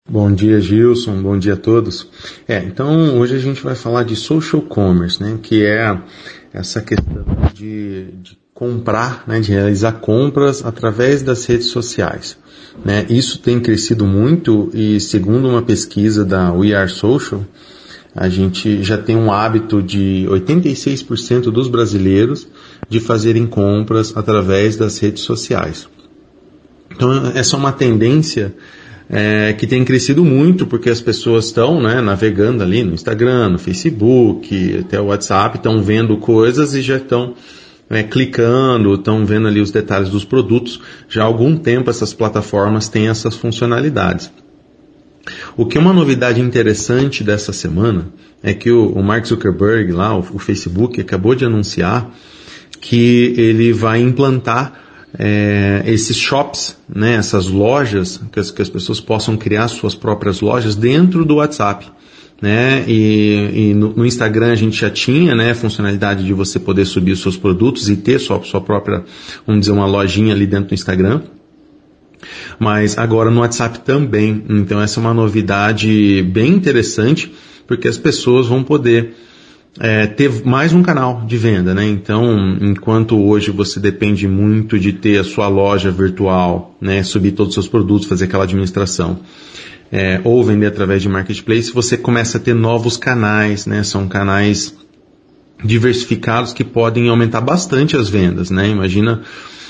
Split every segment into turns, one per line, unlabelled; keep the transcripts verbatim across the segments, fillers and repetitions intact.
Bom dia, Gilson. Bom dia a todos. É, então, hoje a gente vai falar de social commerce, né, que é essa questão de, de comprar, né, de realizar compras através das redes sociais. Né? Isso tem crescido muito e, segundo uma pesquisa da We Are Social, a gente já tem um hábito de oitenta e seis por cento dos brasileiros de fazerem compras através das redes sociais. Então, essa é uma tendência É, que tem crescido muito, porque as pessoas estão, né, navegando ali no Instagram, no Facebook, até o WhatsApp, estão vendo coisas e já estão é, clicando, estão vendo ali os detalhes dos produtos. Já há algum tempo essas plataformas têm essas funcionalidades. O que é uma novidade interessante dessa semana é que o, o Mark Zuckerberg, lá, o, o Facebook, acabou de anunciar que ele vai implantar É, esses shops, né, essas lojas, que as, que as pessoas possam criar suas próprias lojas dentro do WhatsApp, né, e, e no, no Instagram a gente já tinha, né, a funcionalidade de você poder subir os seus produtos e ter sua, sua própria, vamos dizer, uma lojinha ali dentro do Instagram, mas agora no WhatsApp também. Então essa é uma novidade bem interessante, porque as pessoas vão poder É, ter mais um canal de venda, né? Então, enquanto hoje você depende muito de ter a sua loja virtual, né, subir todos os seus produtos, fazer aquela administração, é, ou vender através de marketplace, você começa a ter novos canais, né? São canais diversificados que podem aumentar bastante as vendas, né? Imagina,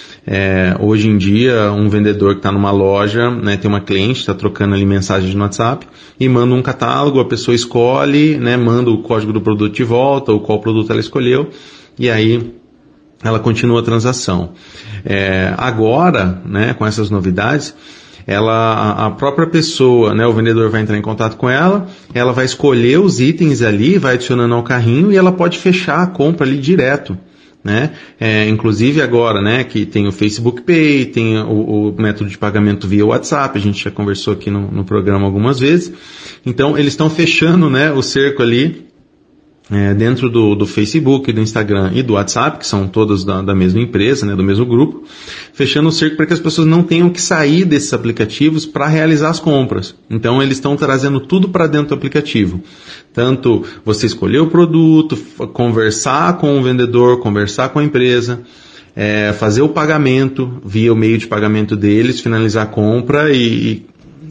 é, hoje em dia, um vendedor que está numa loja, né, tem uma cliente, está trocando ali mensagens no WhatsApp e manda um catálogo, a pessoa escolhe, né, manda o código do produto de volta, ou qual produto ela escolheu, e aí ela continua a transação. É, agora, né, com essas novidades, ela, a própria pessoa, né, o vendedor vai entrar em contato com ela, ela vai escolher os itens ali, vai adicionando ao carrinho e ela pode fechar a compra ali direto. Né? É, inclusive agora, né, que tem o Facebook Pay, tem o, o método de pagamento via WhatsApp, a gente já conversou aqui no, no programa algumas vezes. Então eles estão fechando, né, o cerco ali é, dentro do, do Facebook, do Instagram e do WhatsApp, que são todas da, da mesma empresa, né, do mesmo grupo, fechando o cerco para que as pessoas não tenham que sair desses aplicativos para realizar as compras. Então eles estão trazendo tudo para dentro do aplicativo. Tanto você escolher o produto, conversar com o vendedor, conversar com a empresa, é, fazer o pagamento via o meio de pagamento deles, finalizar a compra e,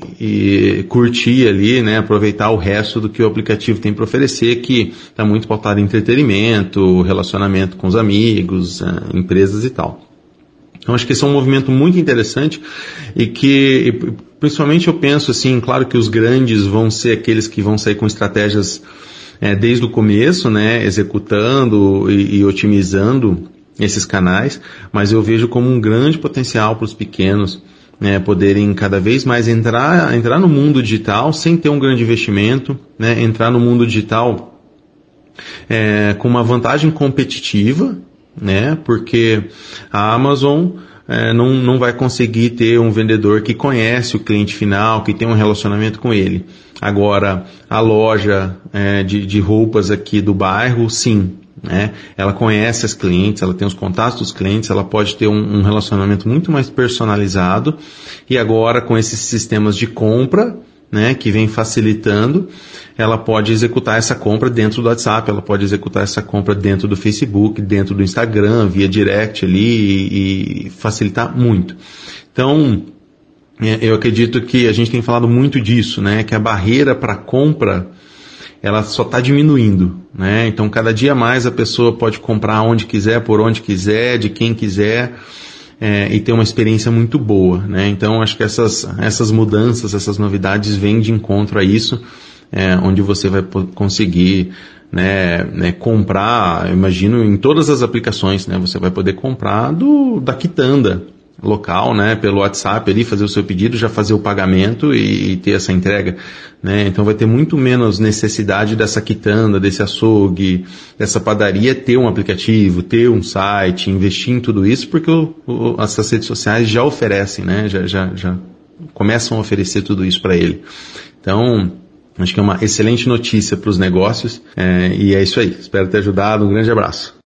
e curtir ali, né, aproveitar o resto do que o aplicativo tem para oferecer, que está muito pautado em entretenimento, relacionamento com os amigos, empresas e tal. Então acho que esse é um movimento muito interessante e que, principalmente eu penso assim, claro que os grandes vão ser aqueles que vão sair com estratégias é, desde o começo, né, executando e, e otimizando esses canais, mas eu vejo como um grande potencial para os pequenos, né, poderem cada vez mais entrar, entrar no mundo digital sem ter um grande investimento, né, entrar no mundo digital é, com uma vantagem competitiva, né, porque a Amazon é, não, não vai conseguir ter um vendedor que conhece o cliente final, que tem um relacionamento com ele. Agora, a loja é, de, de roupas aqui do bairro, sim, né, ela conhece as clientes, ela tem os contatos dos clientes, ela pode ter um, um relacionamento muito mais personalizado, e agora com esses sistemas de compra, né, que vem facilitando, ela pode executar essa compra dentro do WhatsApp, ela pode executar essa compra dentro do Facebook, dentro do Instagram, via direct ali e, e facilitar muito. Então, eu acredito que a gente tem falado muito disso, né, que a barreira para compra, ela só está diminuindo, né, então cada dia mais a pessoa pode comprar onde quiser, por onde quiser, de quem quiser, É, e ter uma experiência muito boa, né? Então acho que essas, essas mudanças, essas novidades vêm de encontro a isso, é, onde você vai conseguir, né, né, comprar, imagino, em todas as aplicações, né? Você vai poder comprar do, da quitanda local, né, pelo WhatsApp ali, fazer o seu pedido, já fazer o pagamento e, e ter essa entrega, né, então vai ter muito menos necessidade dessa quitanda, desse açougue, dessa padaria ter um aplicativo, ter um site, investir em tudo isso, porque o, o, essas redes sociais já oferecem, né, já, já, já começam a oferecer tudo isso para ele. Então, acho que é uma excelente notícia para os negócios, é, e é isso aí, espero ter ajudado, um grande abraço.